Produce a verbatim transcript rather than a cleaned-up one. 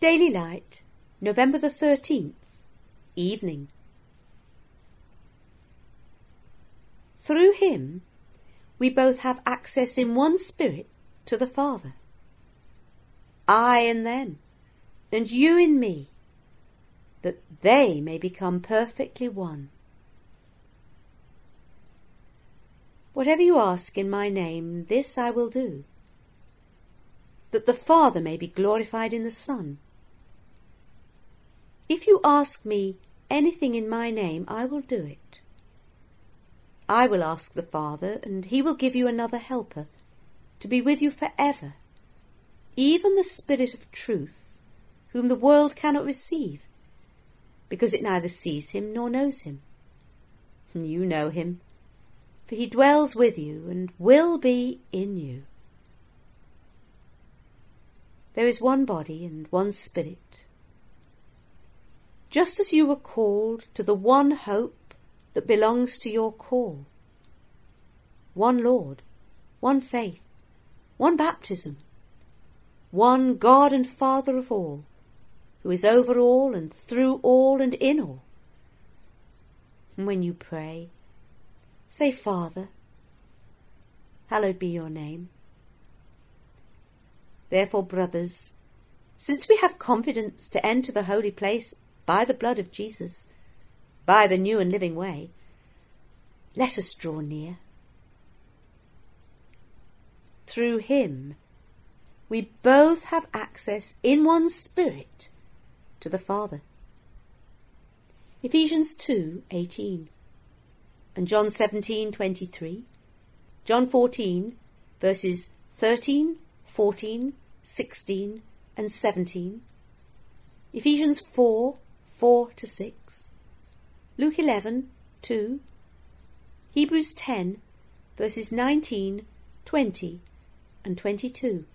Daily Light, November the thirteenth, evening. Through him we both have access in one spirit to the Father. I in them, and you in me, that they may become perfectly one. Whatever you ask in my name, this I will do, that the Father may be glorified in the Son. If you ask me anything in my name, I will do it. I will ask the Father, and he will give you another helper, to be with you forever, even the Spirit of truth, whom the world cannot receive, because it neither sees him nor knows him. You know him, for he dwells with you and will be in you. There is one body and one Spirit. Just as you were called to the one hope that belongs to your call. One Lord, one faith, one baptism, one God and Father of all, who is over all and through all and in all. And when you pray, say, Father, hallowed be your name. Therefore, brothers, since we have confidence to enter the holy place by the blood of Jesus, by the new and living way, let us draw near. Through him we both have access in one Spirit to the Father. Ephesians two eighteen and John seventeen twenty-three, John fourteen verses thirteen, fourteen, sixteen and seventeen, Ephesians four four to six, Luke eleven two, Hebrews ten verses nineteen, twenty and twenty-two.